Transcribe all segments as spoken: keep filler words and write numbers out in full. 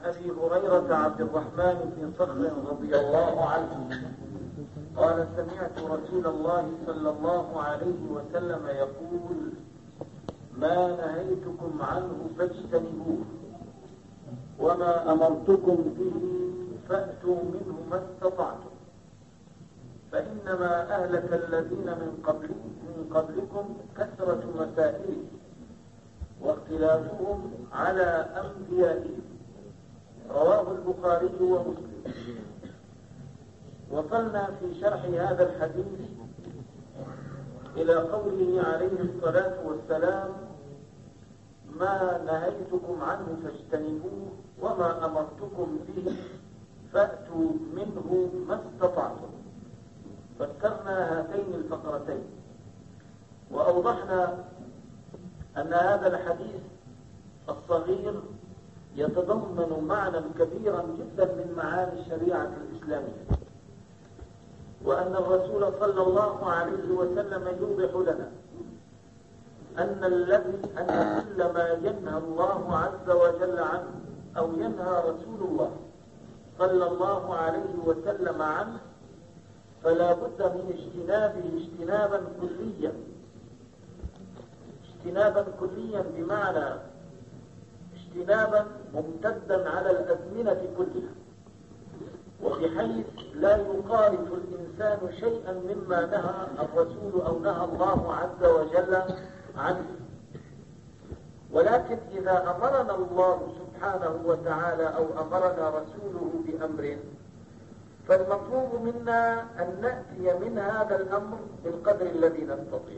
أبي هريرة عبد الرحمن بن صخر رضي الله عنه قال: سمعت رسول الله صلى الله عليه وسلم يقول: ما نهيتكم عنه فاجتنبوه، وما أمرتكم به فأتوا منه ما استطعتم، فإنما أهلك الذين من قبلكم, من قبلكم كثرة مسائلهم واختلافهم على أنبيائهم. رواه البخاري ومسلم. وصلنا في شرح هذا الحديث إلى قوله عليه الصلاة والسلام: ما نهيتكم عنه فاجتنبوه، وما أمرتكم به فأتوا منه ما استطعتم. فذكرنا هاتين الفقرتين وأوضحنا أن هذا الحديث الصغير يتضمن معنى كبيرا جدا من معاني الشريعة الإسلامية، وأن الرسول صلى الله عليه وسلم يوضح لنا أن الذي أن كل ما ينهى الله عز وجل عنه أو ينهى رسول الله صلى الله عليه وسلم عنه فلا بد من اجتنابه اجتنابا كليا. اجتنابا كليا بمعنى اجتنابا ممتدا على الأزمنة كلها، وبحيث لا يخالف الإنسان شيئا مما نهى الرسول أو نهى الله عز وجل عنه. ولكن إذا أمرنا الله سبحانه وتعالى أو أمرنا رسوله بأمر، فالمطلوب منا أن نأتي من هذا الأمر بالقدر الذي نستطيع.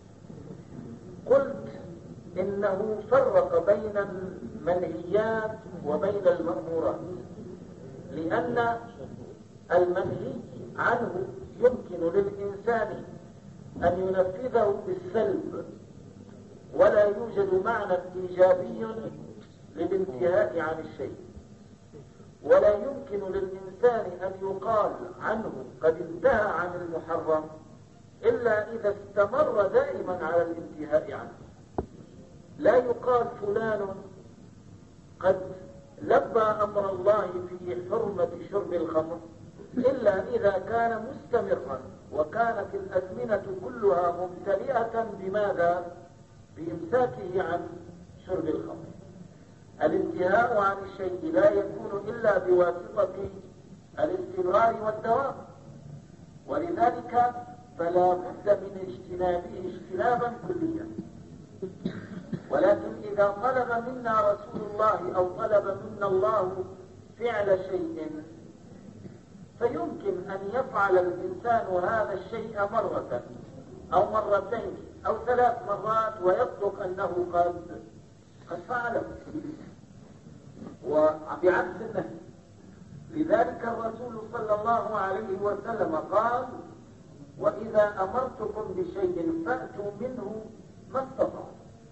قلت إنه فرق بين المنهيات وبين المأمورات، لأن المنهي عنه يمكن للإنسان أن ينفذه بالسلب، ولا يوجد معنى إيجابي للانتهاء عن الشيء، ولا يمكن للإنسان أن يقال عنه قد انتهى عن المحرم إلا إذا استمر دائما على الانتهاء عنه. لا يقال فلان قد لبى أمر الله في حرمة شرب الخمر إلا إذا كان مستمرا وكانت الأزمنة كلها ممتلئة بماذا؟ بإمساكه عن شرب الخمر. الانتهاء عن الشيء لا يكون إلا بواسطة الاستمرار والدوام، ولذلك فلا بد من اجتنابه اجتنابا كليا. ولكن إذا طلب منا رسول الله أو طلب منا الله فعل شيء، فيمكن أن يفعل الإنسان هذا الشيء مرة أو مرتين أو ثلاث مرات ويصدق أنه قد قد فعله، وبعكس النهي. لذلك الرسول صلى الله عليه وسلم قال: وإذا أمرتكم بشيء فأتوا منه ما استطعتم.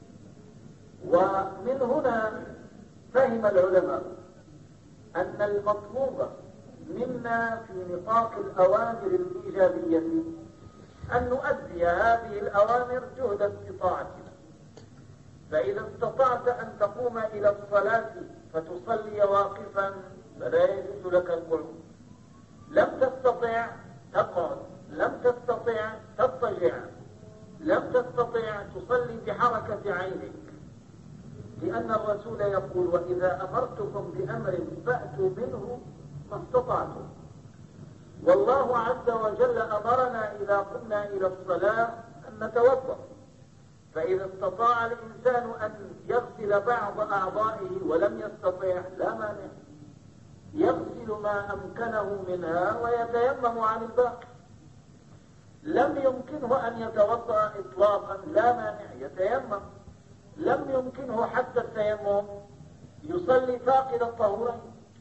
ومن هنا فهم العلماء أن المطلوب منا في نطاق الأوامر الإيجابية أن نؤدي هذه الأوامر جهد استطاعتنا. فإذا استطعت أن تقوم إلى الصلاة فتصلي واقفا فلا يجوز لك القعود، لم تستطع تقعد، لم تستطع تضطجع، لم تستطع تصلي بحركة عينك، لأن الرسول يقول: وإذا أمرتكم بأمر فأتوا منه ما استطعتم. والله عز وجل أمرنا إذا قمنا إلى الصلاة أن نتوضأ، فإذا استطاع الإنسان أن يغسل بعض أعضائه ولم يستطيع لا مانع، يغسل ما أمكنه منها ويتيمم عن الباقي. لم يمكنه أن يتوضأ إطلاقا لا مانع، يتيمم. لم يمكنه حتى التيمم، يصلي فاقد الطهورين.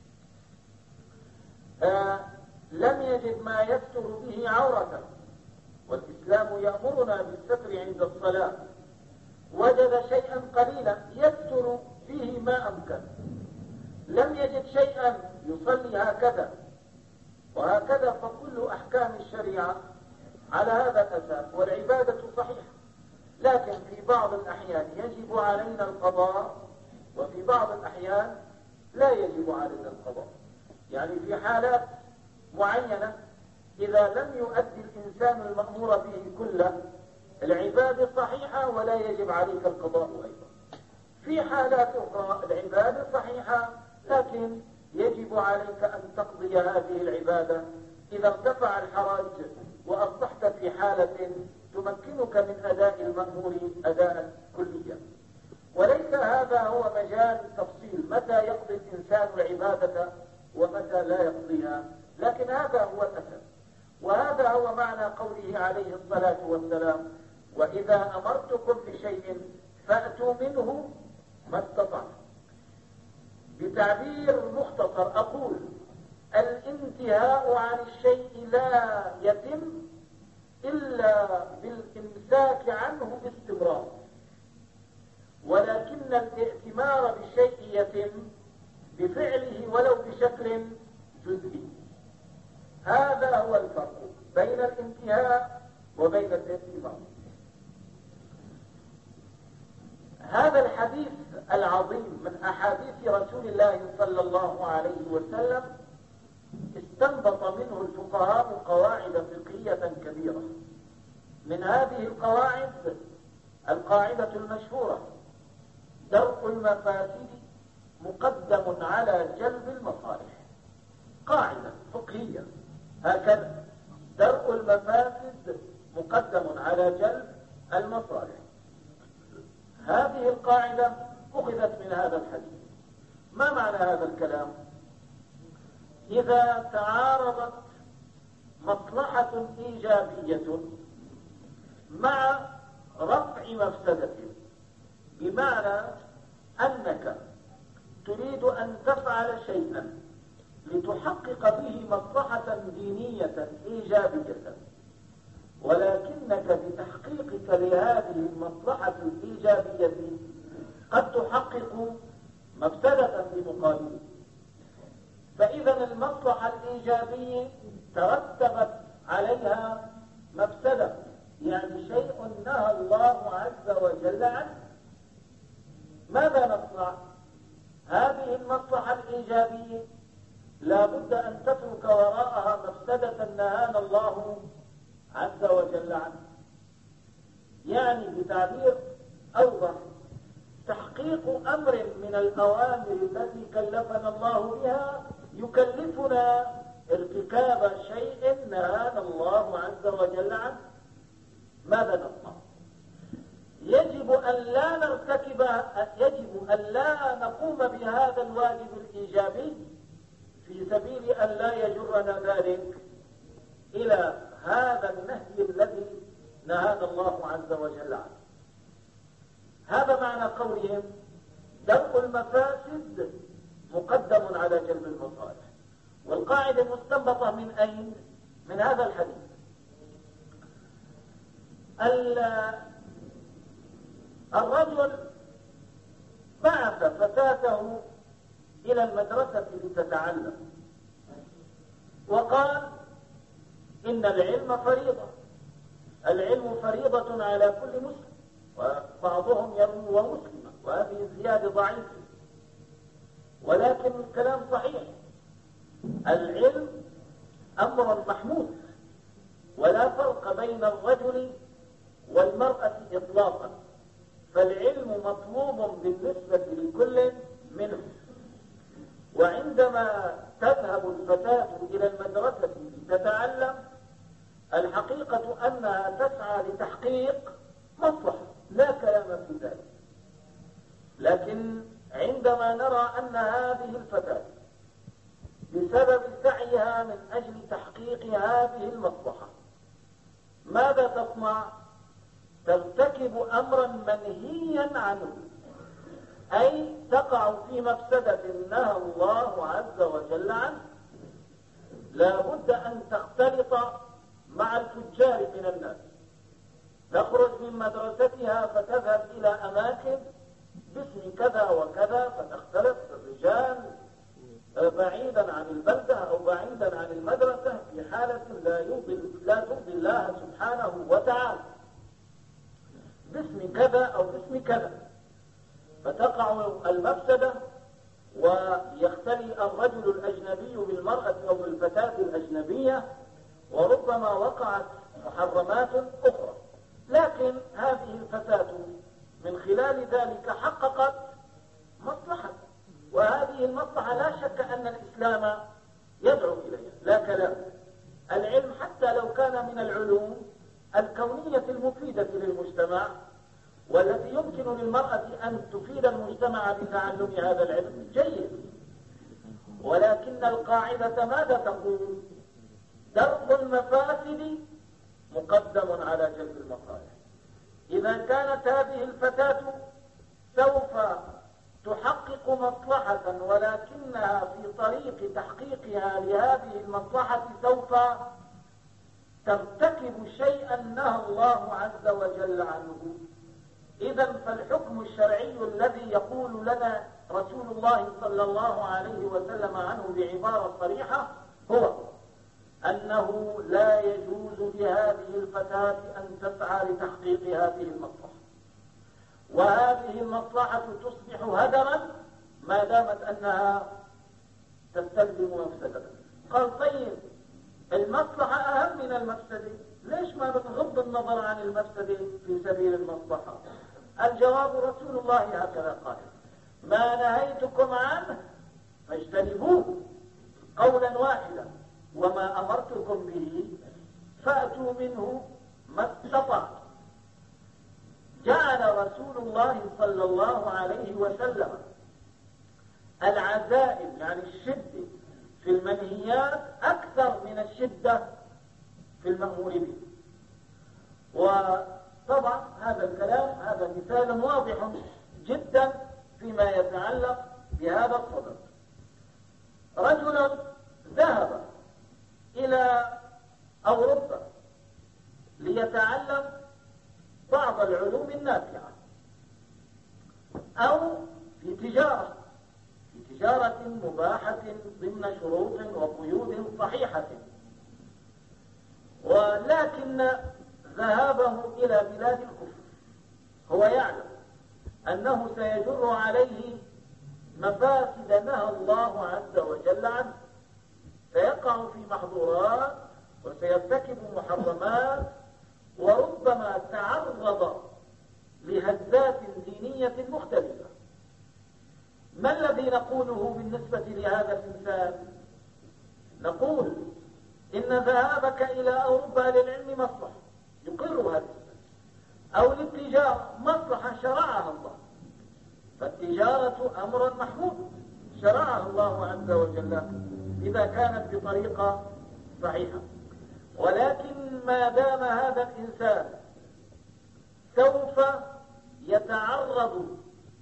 آه لم يجد ما يستر به عورته، والإسلام يأمرنا بالستر عند الصلاة. وجد شيئا قليلا يستر فيه ما أمكن، لم يجد شيئا يصلي هكذا وهكذا. فكل أحكام الشريعة على هذا الأساس، والعبادة صحيحة. لكن في بعض الأحيان يجب علينا القضاء، وفي بعض الأحيان لا يجب علينا القضاء. يعني في حالات معينة إذا لم يؤدي الإنسان المأمور به كله العبادة صحيحة ولا يجب عليك القضاء أيضا. في حالات أخرى العبادة صحيحة لكن يجب عليك أن تقضي هذه العبادة إذا ارتفع الحرج وأصبحت في حالة تمكنك من أداء المأمور أداء كليا. وليس هذا هو مجال التفصيل متى يقضي الإنسان العبادة ومتى لا يقضيها، لكن هذا هو الأساس. وهذا هو معنى قوله عليه الصلاة والسلام: وإذا أمرتكم بشيء فأتوا منه ما استطعتم. بتعبير مختصر أقول: الانتهاء عن الشيء لا يتم إلا بالإمساك عنه باستمرار، ولكن الائتمار بالشيء يتم بفعله ولو بشكل جزئي. هذا هو الفرق بين الانتهاء وبين الائتمار. هذا الحديث العظيم من أحاديث رسول الله صلى الله عليه وسلم استنبط منه الفقهاء قواعد فقهية كبيرة. من هذه القواعد القاعدة المشهورة: درء المفاسد مقدم على جلب المصالح. قاعدة فقهية هكذا: درء المفاسد مقدم على جلب المصالح. هذه القاعدة أخذت من هذا الحديث. ما معنى هذا الكلام؟ إذا تعارضت مصلحة إيجابية مع رفع مفسدة، بمعنى أنك تريد أن تفعل شيئا لتحقق به مصلحة دينية إيجابية، ولكنك بتحقيقك لهذه المصلحة الإيجابية قد تحقق مفسدة بمقابله. فإذا المصلحة الإيجابية ترتبت عليها مفسدة، يعني شيء نهى الله عز وجل عنه. ماذا نصنع؟ هذه المصلحة الإيجابية لا بد أن تترك وراءها مفسدة نهانا الله عز وجل عنه. يعني بتعبير أوضح: تحقيق أمر من الأوامر التي كلفنا الله بها يكلفنا ارتكاب شيء نهانا الله عز وجل عنه. ماذا نصنع؟ يجب أن لا نرتكب يجب أن لا نقوم بهذا الواجب الإيجابي في سبيل أن لا يجرنا ذلك إلى هذا النهي الذي نهانا الله عز وجل عنه. هذا معنى قولهم: درء المفاسد مقدم على جلب المصالح. والقاعدة مستنبطة من أين؟ من هذا الحديث. الرجل بعث فتاته إلى المدرسة لتتعلم، وقال: إن العلم فريضة، العلم فريضة على كل مسلم، وبعضهم يروي ومسلمة، وهذه الزيادة ضعيفة، ولكن الكلام صحيح. العلم أمر محمود، ولا فرق بين الرجل والمرأة إطلاقا، فالعلم مطلوب بالنسبة لكل منهم. وعندما تذهب الفتاة إلى المدرسة لتتعلم، الحقيقة أنها تسعى لتحقيق مصلحة، لا كلام في ذلك. لكن عندما نرى أن هذه الفتاة بسبب سعيها من أجل تحقيق هذه المصلحة ماذا تصنع؟ ترتكب أمرا منهيا عنه، أي تقع في مفسدة نهى الله عز وجل عنه. لا بد أن تختلط مع الفجار من الناس، تخرج من مدرستها فتذهب إلى أماكن باسم كذا وكذا، فتختلط بالرجال بعيدا عن البلدة أو بعيدا عن المدرسة في حالة لا يرضي لا ترضي الله سبحانه وتعالى، باسم كذا أو باسم كذا، فتقع المفسدة ويختلي الرجل الأجنبي بالمرأة أو بالفتاة الأجنبية، وربما وقعت محرمات أخرى، لكن هذه الفتاة من خلال ذلك حققت مصلحة، وهذه المصلحة لا شك أن الإسلام يدعو إليها، لا كلام. العلم حتى لو كان من العلوم الكونية المفيدة للمجتمع، والتي يمكن للمرأة أن تفيد المجتمع بتعلم هذا العلم جيد، ولكن القاعدة ماذا تقول؟ درء المفاسد مقدم على جلب المصالح. إذا كانت هذه الفتاة سوف تحقق مصلحة، ولكنها في طريق تحقيقها لهذه المصلحة سوف ترتكب شيئا نهى الله عز وجل عنه، إذا فالحكم الشرعي الذي يقول لنا رسول الله صلى الله عليه وسلم عنه بعبارة صريحة هو أنه لا يجوز لهذه الفتاة أن تسعى لتحقيق هذه المصلحة، وهذه المصلحة تصبح هدرا ما دامت أنها تستلزم مفسدة. قال طيب المصلحة أهم من المفسدة، ليش ما بنغض النظر عن المفسدة في سبيل المصلحة؟ الجواب رسول الله هكذا قال: ما نهيتكم عنه فاجتنبوه قولا واحدا، وما أمرتكم به فأتوا منه ما استطعتم. جعل رسول الله صلى الله عليه وسلم العزائم يعني الشدة في المنهيات أكثر من الشدة في المأمور به. وطبعا هذا الكلام هذا مثال واضح جدا فيما يتعلق بهذا الصدد. رجل ذهب إلى أوروبا ليتعلم بعض العلوم النافعة، أو في تجارة في تجارة مباحة ضمن شروط وقيود صحيحة، ولكن ذهابه إلى بلاد الكفر هو يعلم أنه سيجر عليه مفاسد نهى الله عز وجل عنه، سيقع في محظورات وسيرتكب محرمات، وربما تعرض لهزات دينية مختلفة. ما الذي نقوله بالنسبة لهذا الإنسان؟ نقول إن ذهابك إلى أوروبا للعلم مصلحة يقر هذا الإنسان، أو للتجارة مصلحة شرعها الله، فالتجارة أمر محمود شرعها الله عز وجل إذا كانت بطريقة صحيحة. ولكن ما دام هذا الإنسان سوف يتعرض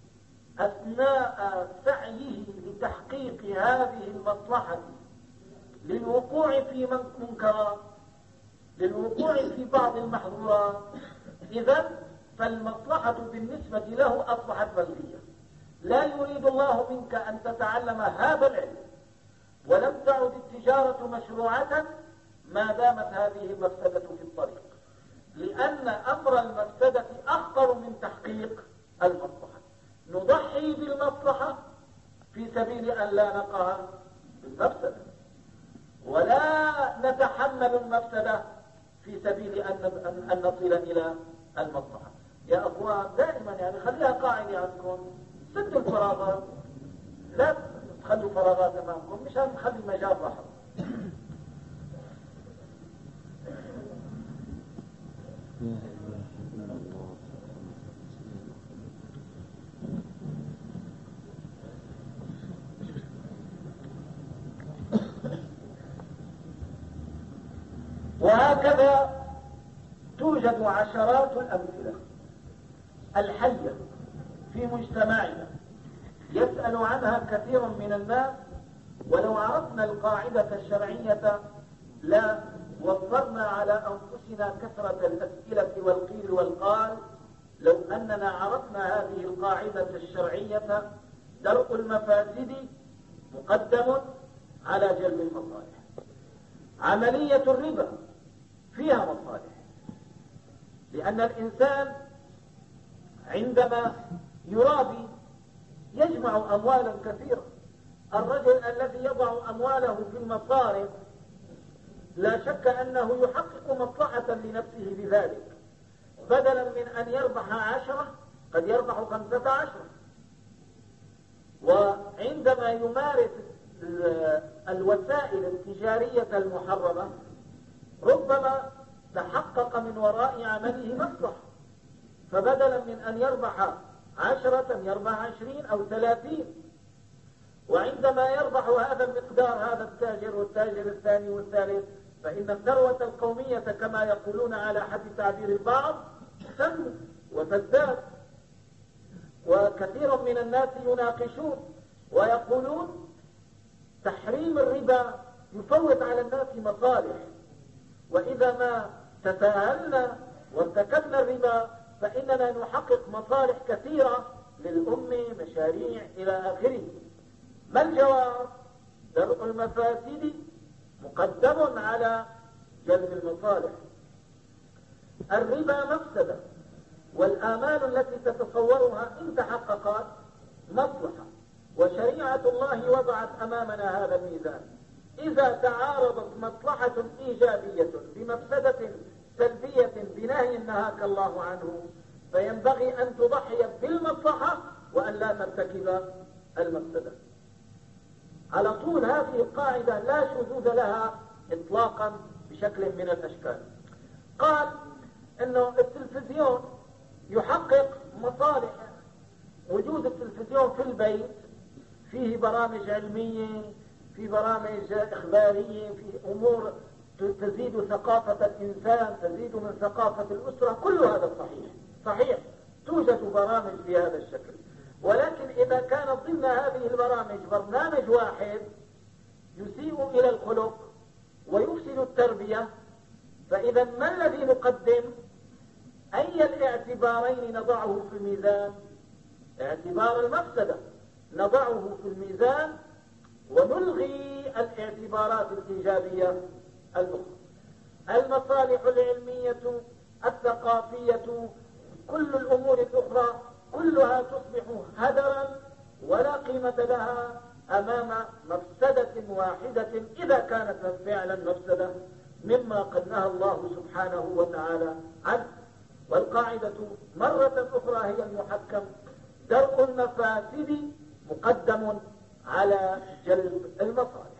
أثناء سعيه لتحقيق هذه المصلحة للوقوع في منكرات، للوقوع في بعض المحظورات، إذن فالمصلحة بالنسبة له أصبحت ملغية. لا يريد الله منك أن تتعلم هذا العلم، ولم تعد التجارة مشروعة ما دامت هذه المفسدة في الطريق، لأن أمر المفسدة أخطر من تحقيق المصلحة. نضحي بالمصلحة في سبيل أن لا نقع بالمفسدة، ولا نتحمل المفسدة في سبيل أن أن نصل إلى المصلحة. يا أخوان دائما يعني خليها قاعدة عندكم، سدوا الفراغات، لا تخلوا فراغات أمامكم مشان نخلي مجال راحة. وهكذا توجد عشرات الأمثلة الحية في مجتمعنا يسأل عنها كثير من الناس، ولو عرفنا القاعدة الشرعية لا وفرنا على أنفسنا كثرة الأسئلة والقيل والقال. لو أننا عرفنا هذه القاعدة الشرعية درء المفاسد مقدم على جلب المصالح. عملية الربا فيها مصالح، لأن الإنسان عندما يرابي يجمع أموالا كثيرة، الرجل الذي يضع أمواله في المصارف لا شك أنه يحقق مصلحة لنفسه بذلك، بدلا من أن يربح عشرة قد يربح خمسة عشر. وعندما يمارس الوسائل التجارية المحرمة ربما تحقق من وراء عمله مصلحة، فبدلا من أن يربح عشرة يربح عشرين أو ثلاثين. وعندما يربح هذا المقدار هذا التاجر والتاجر الثاني والثالث، فإن الثروة القومية كما يقولون على حد تعبير البعض تنمو وتزداد. وكثير من الناس يناقشون ويقولون تحريم الربا يفوت على الناس مصالح، وإذا ما تساهلنا وارتكبنا الربا فإننا نحقق مصالح كثيرة للأمة، مشاريع إلى آخره. ما الجواب؟ درء المفاسد مقدم على جلب المصالح. الربا مفسدة، والآمال التي تتصورها إن تحققت مصلحة، وشريعة الله وضعت أمامنا هذا الميزان. إذا تعارضت مصلحة إيجابية بمفسدة سلبية بنهي نهاك الله عنه، فينبغي أن تضحي بالمصلحة وأن لا ترتكب المفسدة. على طول هذه القاعدة لا شذوذ لها إطلاقا بشكل من الأشكال. قال إنه التلفزيون يحقق مصالح. وجود التلفزيون في البيت فيه برامج علمية، في برامج إخبارية، في أمور تزيد ثقافة الإنسان، تزيد من ثقافة الأسرة، كل هذا صحيح صحيح توجد برامج بهذا الشكل. ولكن إذا كانت ضمن هذه البرامج برنامج واحد يسيء إلى الخلق ويفسد التربية، فإذا ما الذي نقدم؟ أي الاعتبارين نضعه في الميزان؟ اعتبار المفسدة نضعه في الميزان ونلغي الاعتبارات الإيجابية الأخرى. المصالح العلمية، الثقافية، كل الأمور الأخرى كلها تصبح هدرا ولا قيمة لها أمام مفسدة واحدة إذا كانت فعلا مفسدة مما قد نهى الله سبحانه وتعالى عنه. والقاعدة مرة أخرى هي المحكم: درء المفاسد مقدم على جلب المصالح.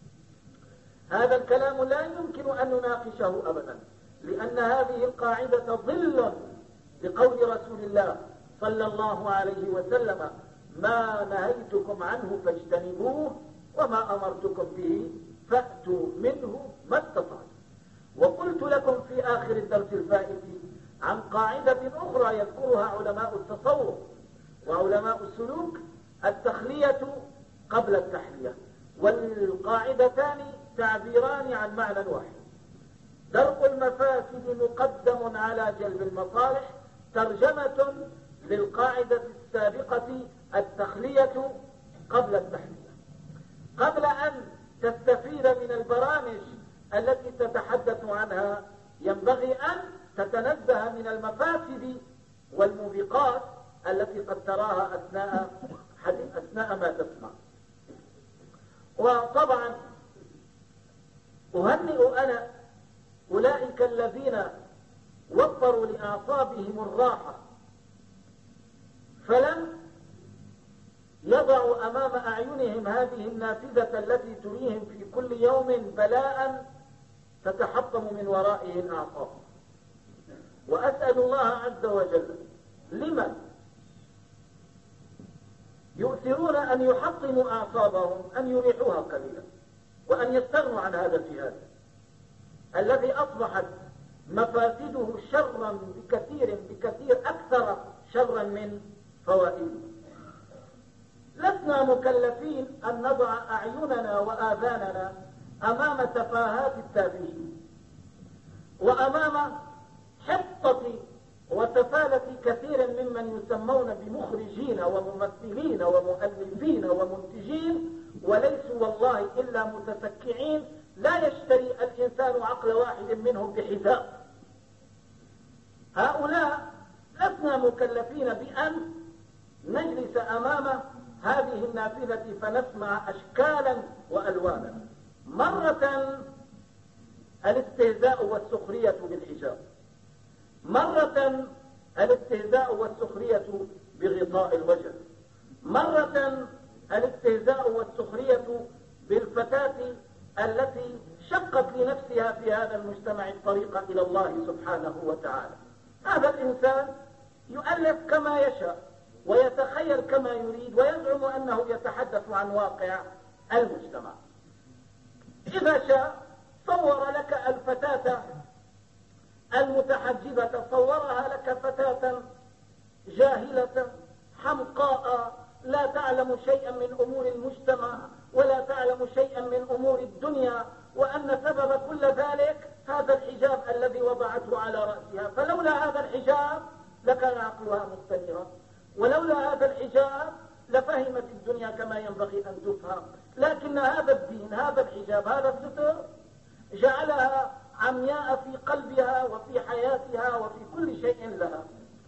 هذا الكلام لا يمكن أن نناقشه أبدا، لأن هذه القاعدة ظل لقول رسول الله صلى الله عليه وسلم: ما نهيتكم عنه فاجتنبوه وما أمرتكم به فأتوا منه ما استطعتم. وقلت لكم في آخر الدرس الفائت عن قاعدة أخرى يذكرها علماء التصوف وعلماء السلوك: التخلية قبل التحلية. والقاعدتان تعبيران عن معنى واحد. درء المفاسد مقدم على جلب المصالح ترجمة للقاعدة السابقة: التخلية قبل التحلية. قبل أن تستفيد من البرامج التي تتحدث عنها ينبغي أن تتنزه من المفاسد والموبقات التي قد تراها أثناء أثناء ما تسمع. وطبعا أهنئ أنا أولئك الذين وفروا لأعصابهم الراحة، فلم يضعوا أمام أعينهم هذه النافذة التي تريهم في كل يوم بلاء تتحطم من ورائه الأعصاب. وأسأل الله عز وجل: لمن يؤثرون أن يحطموا أعصابهم أن يريحوها قليلا وأن يستغنوا عن هذا الجهاز الذي أصبحت مفاسده شرا بكثير بكثير أكثر شرا من فوائده. لسنا مكلفين أن نضع أعيننا وآذاننا أمام تفاهات التافهين وأمام حطة وتفالة كثير ممن يسمون بمخرجين وممثلين ومؤلفين ومنتجين، وليسوا والله إلا متسكعين لا يشتري الإنسان عقل واحد منهم بحساب. هؤلاء لسنا مكلفين بأن نجلس أمام هذه النافذة النافذة فنسمع أشكالا وألوانا. مرة الاستهزاء والسخرية بالحجاب، مرة الاستهزاء والسخرية بغطاء الوجه، مرة الاستهزاء والسخرية بالفتاة التي شقت لنفسها في هذا المجتمع الطريق إلى الله سبحانه وتعالى. هذا الإنسان يؤلف كما يشاء ويتخيل كما يريد ويزعم أنه يتحدث عن واقع المجتمع. إذا شاء صور لك الفتاة المتحجبة، صورها لك فتاة جاهلة حمقاء لا تعلم شيئا من أمور المجتمع ولا تعلم شيئا من أمور الدنيا، وأن سبب كل ذلك هذا الحجاب الذي وضعته على رأسها، فلولا هذا الحجاب لكان عقلها مستنيرا، ولولا هذا الحجاب لفهمت الدنيا كما ينبغي أن تفهم. لكن هذا الدين، هذا الحجاب، هذا الستر جعلها عمياء في قلبها وفي حياتها وفي كل شيء لها.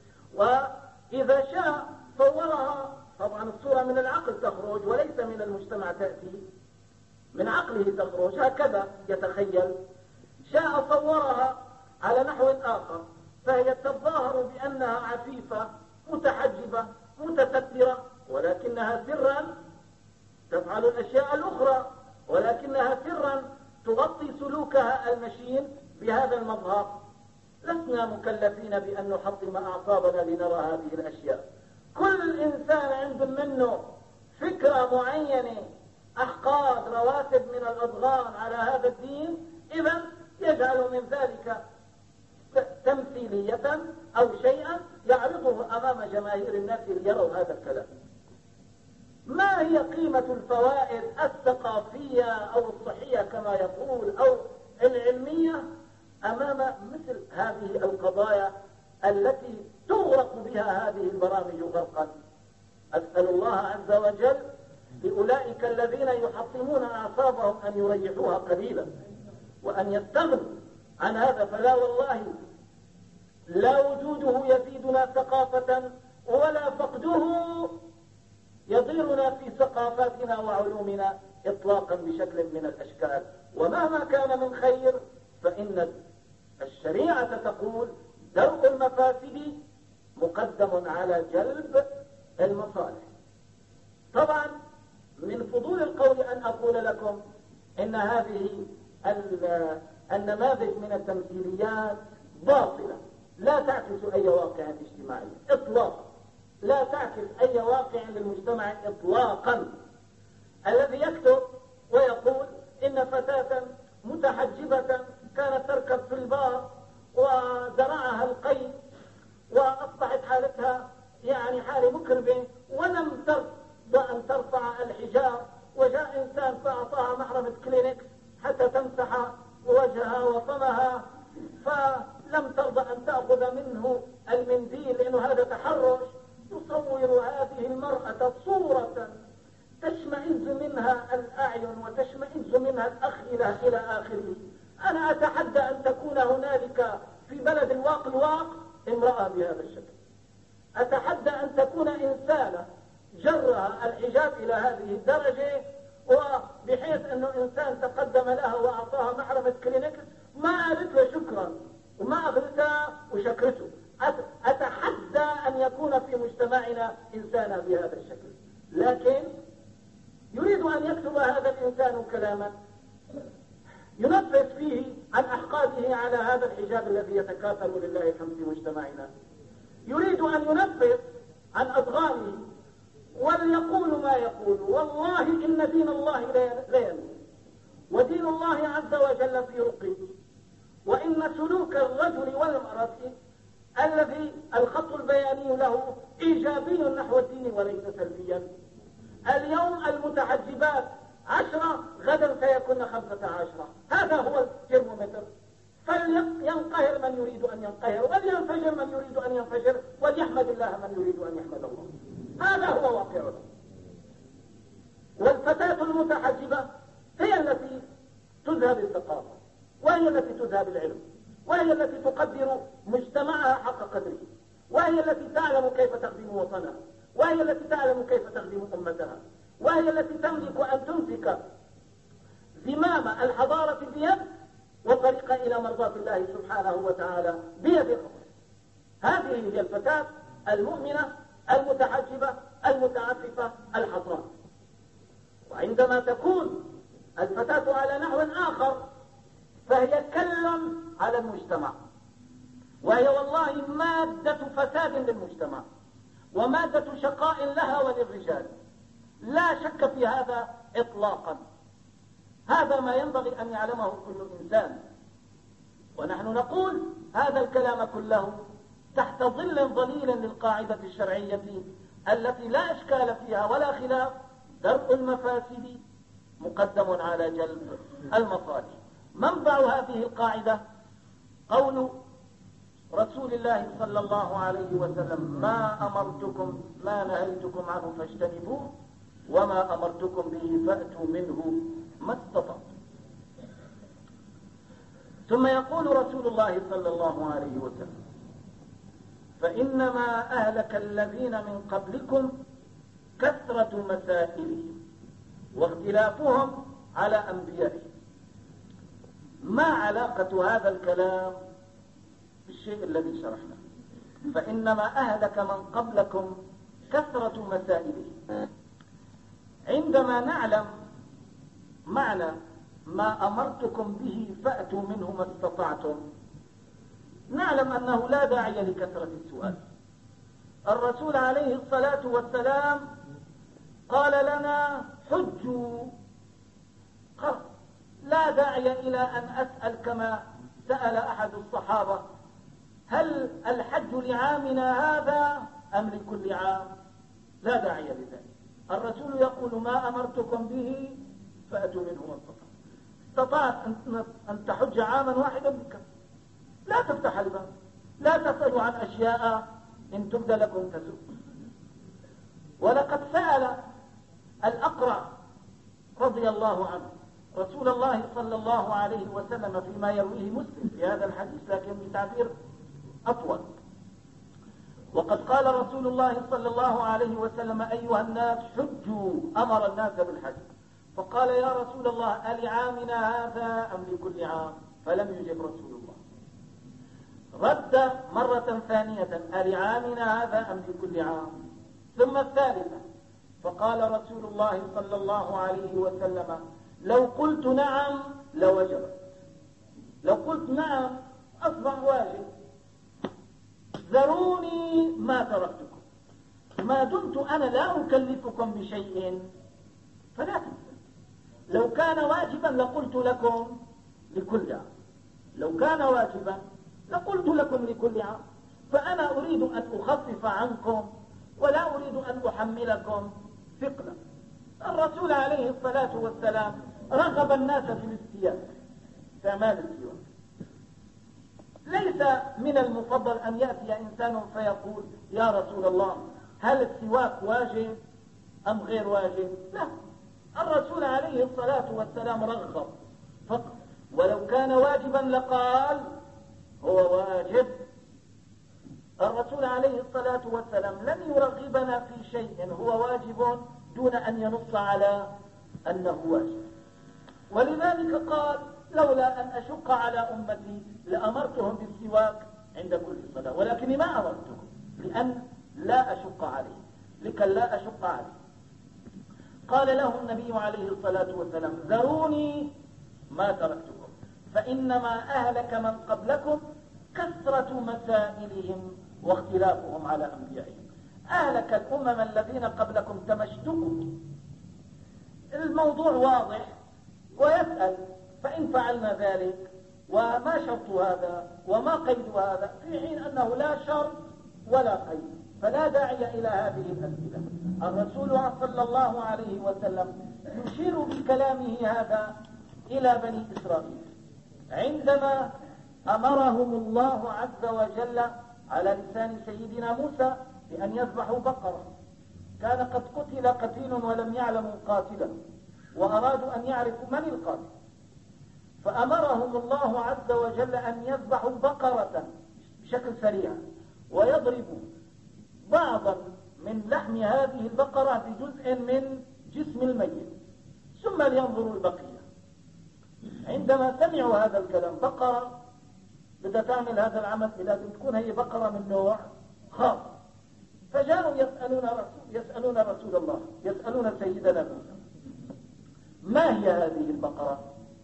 وإذا شاء صورها، طبعا الصورة من العقل تخرج وليس من المجتمع تأتي، من عقله تخرج، هكذا يتخيل. شاء صورها على نحو آخر، فهي تظاهر بأنها عفيفة متحجبة متسترة، ولكنها سرا تفعل الأشياء الأخرى، ولكنها سرا تغطي سلوكها المشين بهذا المظهر. لسنا مكلفين بأن نحطم أعصابنا لنرى هذه الأشياء. كل إنسان عنده منه فكرة معينة، أحقاد رواتب من الأضغان على هذا الدين، إذا يجعل من ذلك تمثيلية أو شيئا يعرضه أمام جماهير الناس ليروا هذا الكلام. ما هي قيمة الفوائد الثقافية أو الصحية كما يقول أو العلمية أمام مثل هذه القضايا التي تغرق بها هذه البرامج غرقا؟ أسأل الله عز وجل لأولئك الذين يحطمون أعصابهم أن يريحوها قليلا وأن يستغنوا عن هذا، فلا والله لا وجوده يزيدنا ثقافة ولا فقده يضيرنا في ثقافاتنا وعلومنا إطلاقا بشكل من الأشكال. ومهما كان من خير فإن الشريعة تقول درء المفاسد مقدم على جلب المصالح. طبعا من فضول القول أن أقول لكم إن هذه النماذج من التمثيليات باطلة، لا تعكس أي واقع اجتماعي إطلاقا، لا تعكس أي واقع للمجتمع إطلاقا. الذي يكتب ويقول إن فتاة متحجبة كانت تركب في البار وزرعها القيد وأصبحت حالتها يعني حالة مكربة ولم ترضى أن ترفع الحجاب، وجاء إنسان فأعطاها محرمة كلينكس حتى تمسح وجهها وفمها، فلم ترضى أن تأخذ منه المنديل لأنه هذا تحرش. تصور هذه المرأة صورة تشمئز منها الأعين وتشمئز منها الأخيلة إلى آخره. أنا أتحدى أن تكون هنالك في بلد الواق الواق امرأة بهذا الشكل، أتحدى أن تكون إنسانة جرها الحجاب إلى هذه الدرجة، وبحيث أنه إنسان تقدم لها وأعطاها محرمة كلينكس ما قالت له شكرا وما أخذتها وشكرته. أتحدى أن يكون في مجتمعنا إنسانا بهذا الشكل، لكن يريد أن يكتب هذا الإنسان كلاما ينفذ فيه عن أحقاده على هذا الحجاب الذي يتكاثر لله الحمد في مجتمعنا، يريد أن ينفذ عن أضغانه وليقول ما يقول. والله إن دين الله لا ينزل، ودين الله عز وجل في رقه، وإن سلوك الرجل والمرأة الذي الخط البياني له إيجابي نحو الدين وليس سلبيا. اليوم المتحجبات عشرة، غدا سيكون خمسة عشرة، هذا هو الترمومتر. فلينقهر من يريد أن ينقهر، ولينفجر من يريد أن ينفجر، وليحمد الله من يريد أن يحمد الله. هذا هو واقعنا. والفتاة المتحجبة هي التي تذهب الثقافة، وهي التي تذهب العلم، وهي التي تقدر مجتمعها حق قدره، وهي التي تعلم كيف تخدم وطنها، وهي التي تعلم كيف تخدم أمتها. وهي التي تملك أن تمسك زمام الحضارة بيد والطريق إلى مرضاة الله سبحانه وتعالى بيد أخرى. هذه هي الفتاة المؤمنة المتحجبة المتعففة الحصانة. وعندما تكون الفتاة على نحو آخر فهي كل على المجتمع، وهي والله مادة فساد للمجتمع ومادة شقاء لها وللرجال، لا شك في هذا إطلاقا. هذا ما ينبغي أن يعلمه كل إنسان. ونحن نقول هذا الكلام كله تحت ظل ظليل للقاعدة الشرعية التي لا إشكال فيها ولا خلاف: درء المفاسد مقدم على جلب المصالح. منبع هذه القاعدة قول رسول الله صلى الله عليه وسلم: ما أمرتكم ما نهيتكم عنه فاجتنبوه وما أمرتكم به فأتوا منه ما استطعتم. ثم يقول رسول الله صلى الله عليه وسلم: فإنما أهلك الذين من قبلكم كثرة مسائلهم واختلافهم على أنبيائهم. ما علاقة هذا الكلام بالشيء الذي شرحناه؟ فإنما أهلك من قبلكم كثرة مسائلهم. عندما نعلم معنى ما أمرتكم به فأتوا منه ما استطعتم، نعلم أنه لا داعي لكثرة السؤال. الرسول عليه الصلاة والسلام قال لنا: حجوا. قال: لا داعي إلى أن أسأل كما سأل أحد الصحابة: هل الحج لعامنا هذا أم لكل عام؟ لا داعي لذلك. الرسول يقول: ما أمرتكم به فأتوا منه ما استطعتم. استطعت أن تحج عاما واحدا بك، لا تفتح الباب، لا تسألوا عن أشياء إن تبدى لكم تسؤ. ولقد سأل الأقرع رضي الله عنه رسول الله صلى الله عليه وسلم فيما يرويه مسلم في هذا الحديث لكن بتعبير أطول. وقد قال رسول الله صلى الله عليه وسلم: أيها الناس حجوا. أمر الناس بالحج. فقال: يا رسول الله ألعامنا هذا أم لكل عام؟ فلم يجب رسول الله. رد مرة ثانية: ألعامنا هذا أم لكل عام؟ ثم الثالثة. فقال رسول الله صلى الله عليه وسلم: لو قلت نعم لوجبت. لو قلت نعم أصبح واجب. ذروني ما تركتكم، ما دمت أنا لا أكلفكم بشيء فلا تنسوا. لو كان واجبا لقلت لكم لكل عام، لو كان واجبا لقلت لكم لكل عام. فأنا أريد أن أخفف عنكم ولا أريد أن أحملكم ثقلا. الرسول عليه الصلاة والسلام رغب الناس في الاستياء، استعمال السواك. ليس من المفضل أن يأتي إنسان فيقول: يا رسول الله هل السواك واجب أم غير واجب؟ لا، الرسول عليه الصلاة والسلام رغب فقط. ولو كان واجبا لقال هو واجب. الرسول عليه الصلاة والسلام لم يرغبنا في شيء هو واجب دون أن ينص على أنه واجب. ولذلك قال: لولا أن أشق على أمتي لأمرتهم بالسواك عند كل صلاة، ولكني ما أمرتهم لأن لا أشق عليه، لكي لا أشق عليه. قال له النبي عليه الصلاة والسلام: ذروني ما تركتكم فإنما أهلك من قبلكم كثرة مسائلهم واختلافهم على أنبيائهم. أهلك الأمم الذين قبلكم تمشتكوا. الموضوع واضح ويسأل: فإن فعلنا ذلك وما شرط هذا وما قيد هذا، في حين أنه لا شرط ولا قيد، فلا داعي إلى هذه الأسئلة. الرسول صلى الله عليه وسلم يشير بكلامه هذا إلى بني إسرائيل عندما أمرهم الله عز وجل على لسان سيدنا موسى بأن يذبحوا بقرة. كان قد قتل قتيل ولم يعلموا قاتله وأرادوا أن يعرفوا من القاتل، فأمرهم الله عز وجل أن يذبحوا بقرة بشكل سريع ويضربوا بعضا من لحم هذه البقرة بجزء من جسم الميت ثم لينظروا البقية. عندما سمعوا هذا الكلام بقرة بدها تعمل هذا العمل لازم تكون هي بقرة من نوع خاص، فجاءوا يسألون رسول يسألون رسول الله يسألون سيدنا موسى ما هي هذه البقرة؟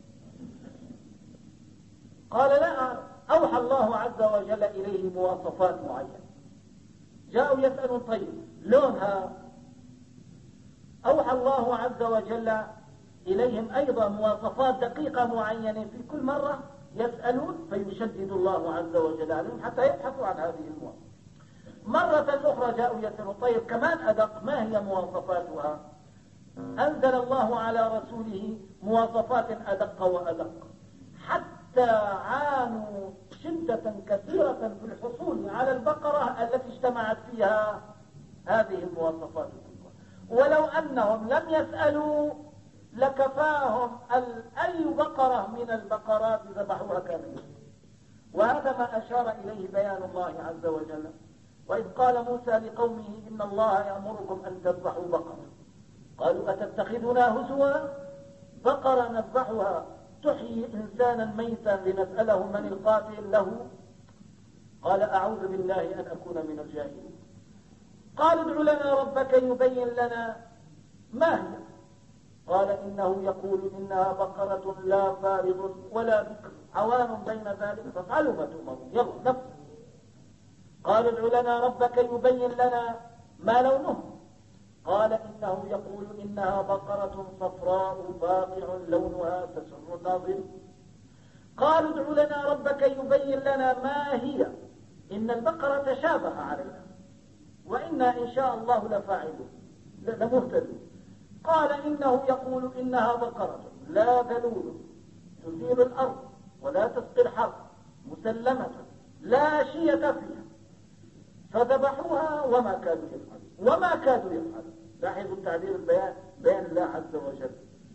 قال لا أعلم. أوحى الله عز وجل إليه مواصفات معينة. جاءوا يسألون طيب لونها؟ أوحى الله عز وجل إليهم أيضا مواصفات دقيقة معينة في كل مرة يسألون، فيشدد الله عز وجل عليهم حتى يبحثوا عن هذه المواصفات. مرة أخرى جاءوا يسألون طيب كمان أدق ما هي مواصفاتها؟ أنزل الله على رسوله مواصفات أدق وأدق حتى عانوا شدة كثيرة في الحصول على البقرة التي اجتمعت فيها هذه المواصفات كلها. ولو أنهم لم يسألوا لكفاهم أي بقرة من البقرات ذبحوها كاملة. وهذا ما أشار إليه بيان الله عز وجل. وإذ قال موسى لقومه إن الله يأمركم أن تذبحوا بقرة قالوا أتتخذنا هزوا بقرة نذبحها تحيي إنسانا ميتا لنسأله من القاتل له؟ قال أعوذ بالله أن أكون من الجاهلين. قال ادع لنا ربك يبين لنا ما هي. قال إنه يقول إنها بقرة لا فارض ولا بكر عوان بين ذلك فافعلوا ما تؤمرون يلا نفس. قال ادع لنا ربك يبين لنا ما لونه. قال إنه يقول إنها بقرة صفراء فاقع لونها تسر الناظر. قال ادع لنا ربك يبين لنا ما هي إن البقرة تشابه علينا وإنا إن شاء الله لفاعلون لمهتدون. قال إنه يقول إنها بقرة لا ذلول تثير الأرض ولا تسقي الحرث مسلمة لا شية فيها. فذبحوها وما كادوا يفعلون وما كادوا يفعلون. لاحظوا التعبير البيان بيان الله عز وجل.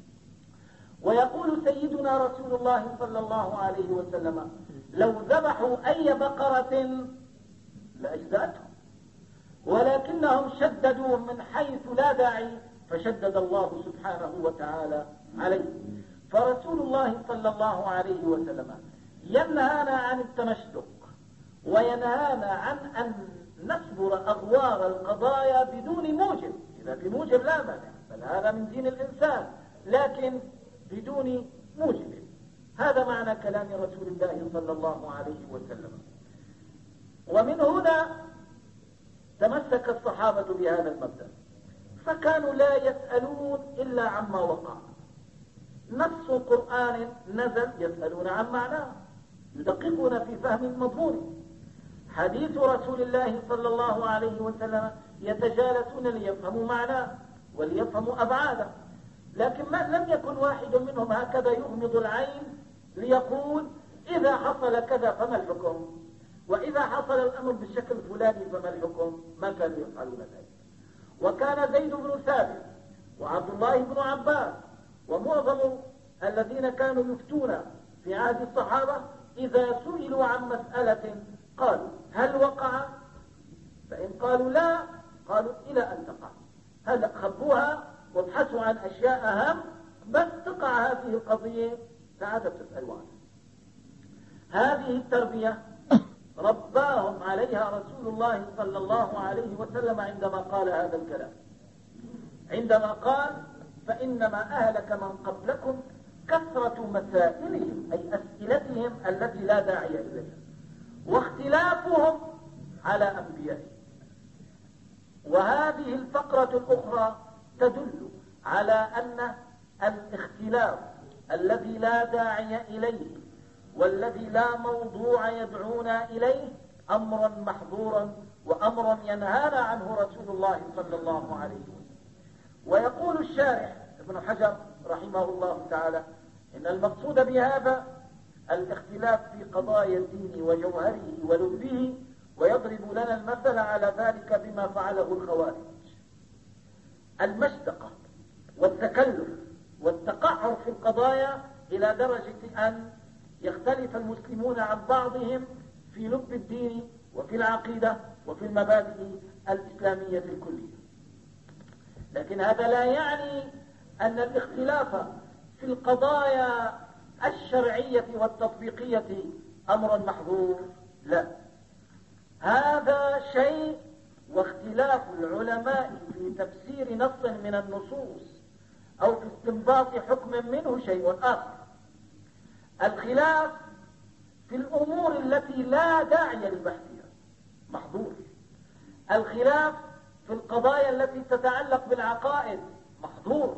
ويقول سيدنا رسول الله صلى الله عليه وسلم لو ذبحوا أي بقرة لأجزأتهم ولكنهم شددوا من حيث لا داعي فشدد الله سبحانه وتعالى عليه. فرسول الله صلى الله عليه وسلم ينهانا عن التمشدق وينهانا عن أن نصبر أغوار القضايا بدون موجب. إذا بموجب لا مانع بل هذا من دين الإنسان لكن بدون موجب. هذا معنى كلام رسول الله صلى الله عليه وسلم. ومن هنا تمسك الصحابة بهذا المبدأ فكانوا لا يسألون إلا عما وقع. نص قرآن نزل يسألون عن معناه يدققون في فهم المضمون. حديث رسول الله صلى الله عليه وسلم يتجالسون ليفهموا معناه وليفهموا أبعاده. لكن ما لم يكن واحد منهم هكذا يغمض العين ليقول إذا حصل كذا فما الحكم وإذا حصل الأمر بالشكل الفلاني فما الحكم. ما كانوا يفعلون ذلك. وكان زيد بن ثابت وعبد الله بن عباس ومعظم الذين كانوا يفتون في عهد الصحابة إذا سئلوا عن مسألة قالوا هل وقع؟ فإن قالوا لا قالوا إلى أن تقع. هل خبوها وابحثوا عن أشياء أهم بس تقع هذه القضية تعالوا تسألوا عنها. هذه التربية رباهم عليها رسول الله صلى الله عليه وسلم عندما قال هذا الكلام. عندما قال فإنما أهلك من قبلكم كثرة مسائلهم أي أسئلتهم التي لا داعي إليها واختلافهم على أنبيائهم. وهذه الفقرة الأخرى تدل على أن الاختلاف الذي لا داعي إليه والذي لا موضوع يدعونا إليه أمرا محظورا وأمرا ينهانا عنه رسول الله صلى الله عليه وسلم. ويقول الشارح ابن حجر رحمه الله تعالى إن المقصود بهذا الاختلاف في قضايا الدين وجوهره ولبه. ويضرب لنا المثل على ذلك بما فعله الخوارج. المشدقة والتكلف والتقعر في القضايا إلى درجة أن يختلف المسلمون عن بعضهم في لب الدين وفي العقيدة وفي المبادئ الإسلامية الكلية. لكن هذا لا يعني أن الاختلاف في القضايا الشرعية والتطبيقية أمر محظور، لا، هذا شيء، واختلاف العلماء في تفسير نص من النصوص أو في استنباط حكم منه شيء آخر. الخلاف في الأمور التي لا داعي لبحثها محظور، الخلاف في القضايا التي تتعلق بالعقائد محظور،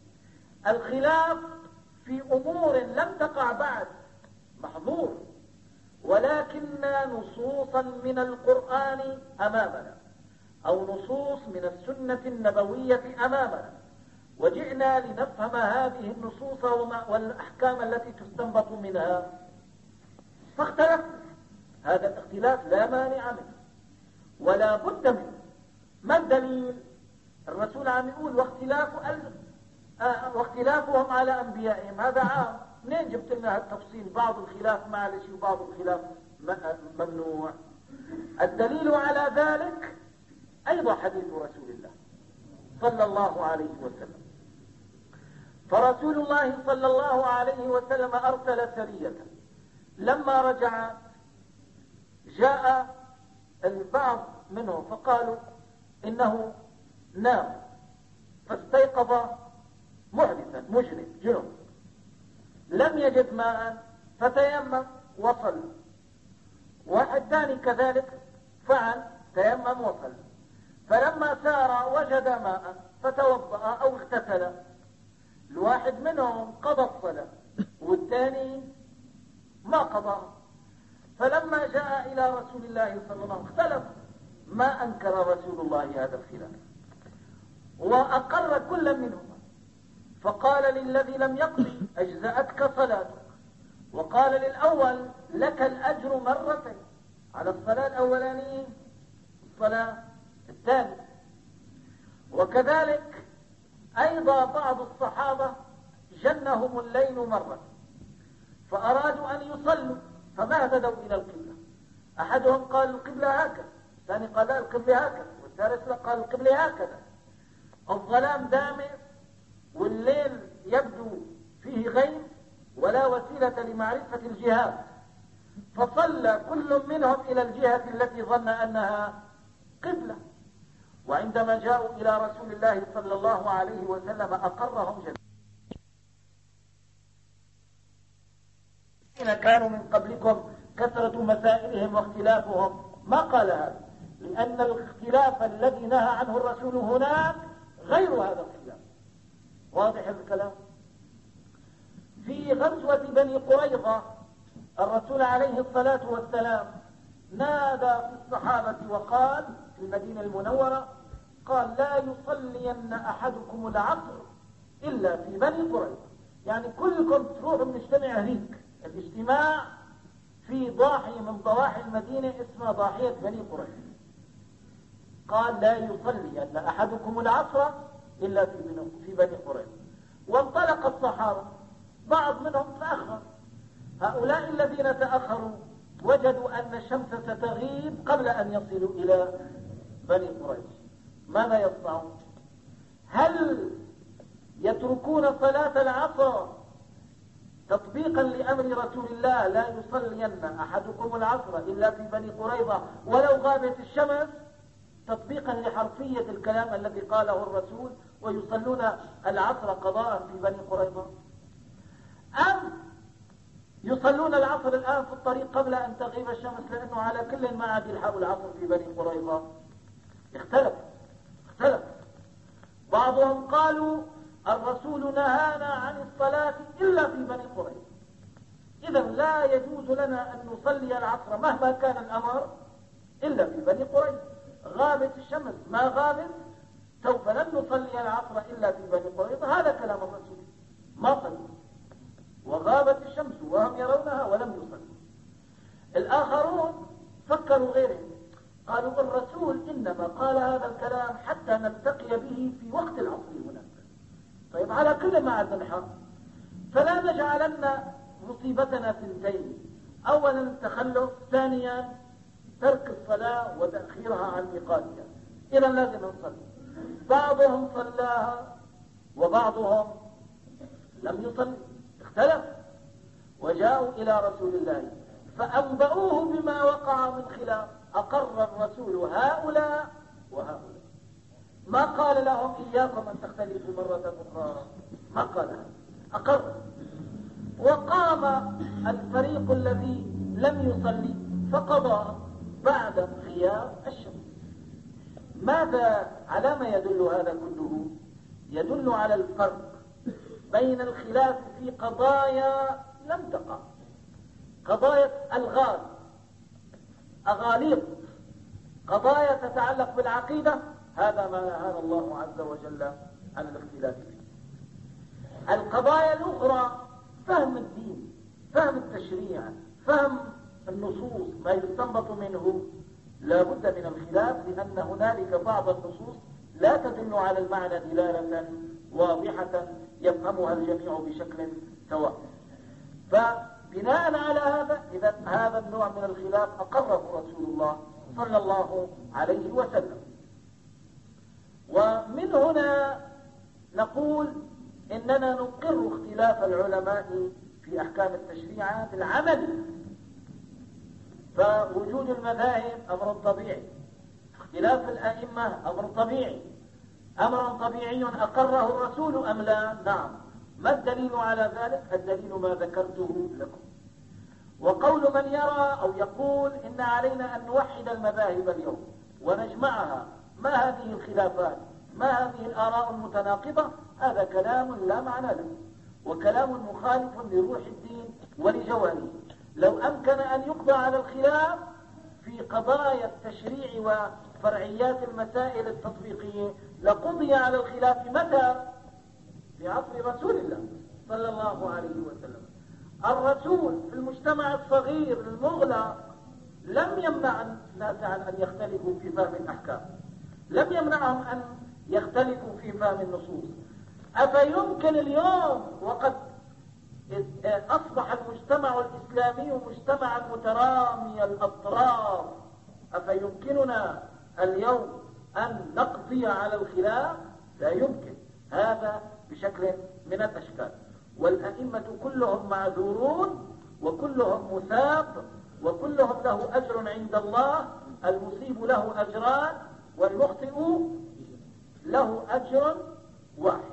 الخلاف في أمور لم تقع بعد محظور، ولكن نصوصا من القرآن أمامنا أو نصوص من السنة النبوية أمامنا، وجئنا لنفهم هذه النصوص والأحكام التي تستنبط منها، فاختلف. هذا الاختلاف لا مانع منه ولا بد منه. ما الدليل؟ الرسول عم يقول واختلاف آه واختلافهم على أنبيائهم، هذا عام. منين جبت لنا التفصيل؟ بعض الخلاف معلش وبعض الخلاف ممنوع. الدليل على ذلك أيضا حديث رسول الله صلى الله عليه وسلم. فرسول الله صلى الله عليه وسلم أرسل سرية، لما رجع جاء البعض منهم فقالوا إنه نام فاستيقظ محدثا مجنب جنب، لم يجد ماء فتيمم وصل. واحد ثاني كذلك فعل، تيمم وصل. فلما سار وجد ماء فتوضأ أو اغتسل. الواحد منهم قضى الصلاة والثاني ما قضى. فلما جاء إلى رسول الله صلى الله عليه وسلم اختلف، ما أنكر رسول الله هذا الخلاف وأقر كل منهما، فقال للذي لم يقضي أجزأتك صلاتك، وقال للأول لك الأجر مرتين على الصلاة الأولانية الصلاة الثانية. وكذلك أيضا بعض الصحابة جنهم الليل مرة فأرادوا أن يصلوا فما اهتدوا إلى القبلة. أحدهم قال القبلة هكذا، الثاني قال لا القبلة هكذا، والثالث قال القبلة هكذا. الظلام دامس والليل يبدو فيه غيب ولا وسيلة لمعرفة الجهات، فصلى كل منهم إلى الجهة التي ظن أنها قبلة. وعندما جاءوا إلى رسول الله صلى الله عليه وسلم أقرهم جميعا. إن كانوا من قبلكم كثرة مسائلهم واختلافهم، ما قال هذا، لأن الاختلاف الذي نهى عنه الرسول هناك غير هذا الخلاف. واضح الكلام؟ في غزوة بني قريظة الرسول عليه الصلاة والسلام نادى في الصحابة وقال في المدينة المنورة، قال لا يصلين أحدكم العصر إلا في بني قريظة، يعني كلكم تروحوا بنجتمع هنيك. الاجتماع في ضاحية من ضواحي المدينة اسمها ضاحية بني قريظة. قال لا يصلين أحدكم العصر إلا في بني قريظة. وانطلق الصحابة، بعض منهم تأخر. هؤلاء الذين تأخروا وجدوا أن الشمس ستغيب قبل أن يصلوا إلى بني قريظة. ماذا يصنعون؟ هل يتركون صلاة العصر تطبيقا لأمر رسول الله لا يصلين أحدكم العصر إلا في بني قريظة ولو غابت الشمس، تطبيقا لحرفية الكلام الذي قاله الرسول ويصلون العصر قضاء في بني قريظة، أم يصلون العصر الآن في الطريق قبل أن تغيب الشمس لأنه على كل ما عاد يلحقوا العصر في بني قريظة؟ اختلف اختلف بعضهم قالوا الرسول نهانا عن الصلاة إلا في بني قريظة، إذا لا يجوز لنا أن نصلي العصر مهما كان الأمر إلا في بني قريظة. غابت الشمس ما غابت سوف لن نصلي العصر إلا في بني قريظة. هذا كلام الرسول، ما صلوا وغابت الشمس وهم يرونها ولم يصلوا. الآخرون فكروا غيرهم، قالوا الرسول إنما قال هذا الكلام حتى نلتقي به في وقت العصر هناك. طيب على كل ما عاد الحق فلا نجعلن مصيبتنا ثنتين، أولا التخلف، ثانيا ترك الصلاة وتأخيرها عن ميقاتها. إذا لازم نصلي. بعضهم صلاها وبعضهم لم يصلي، اختلف، وجاءوا إلى رسول الله فأنبؤوه بما وقع من خلاف. أقر الرسول هؤلاء وهؤلاء، ما قال لهم إياكم أن تختلفوا مرة أخرى، ما قال هذا، أقر. وقام الفريق الذي لم يصلي فقضى بعد غياب الشمس. ماذا، على ما يدل هذا كله؟ يدل على الفرق بين الخلاف في قضايا لم تقع، قضايا الغاز، أغاليط، قضايا تتعلق بالعقيدة، هذا ما نهانا الله عز وجل عن الاختلاف فيه. القضايا الأخرى فهم الدين، فهم التشريع، فهم النصوص، ما يستنبط منه، لا بد من الخلاف، لأن هنالك بعض النصوص لا تدل على المعنى دلالة واضحة يفهمها الجميع بشكل سواء. فبناء على هذا، إذا هذا النوع من الخلاف أقره رسول الله صلى الله عليه وسلم. ومن هنا نقول إننا نقر اختلاف العلماء في أحكام التشريع بالعمل. فوجود المذاهب أمر طبيعي، اختلاف الأئمة أمر طبيعي، أمر طبيعي أقره الرسول أم لا؟ نعم. ما الدليل على ذلك؟ الدليل ما ذكرته لكم. وقول من يرى أو يقول إن علينا أن نوحد المذاهب اليوم ونجمعها، ما هذه الخلافات، ما هذه الآراء المتناقضة، هذا كلام لا معنى له، وكلام مخالف لروح الدين ولجوهره. لو أمكن أن يقضى على الخلاف في قضايا التشريع وفرعيات المسائل التطبيقية لقضي على الخلاف متى؟ في عصر رسول الله صلى الله عليه وسلم. الرسول في المجتمع الصغير المغلق لم يمنع الناس عن أن يختلفوا في فهم الأحكام، لم يمنعهم أن يختلفوا في فهم النصوص. أفيمكن اليوم وقد أصبح المجتمع الإسلامي مجتمعا مترامي الأطراف، أفيمكننا اليوم أن نقضي على الخلاف؟ لا يمكن، هذا بشكل من الأشكال. والأئمة كلهم معذورون، وكلهم مثاب، وكلهم له أجر عند الله، المصيب له أجران والمخطئ له أجر واحد.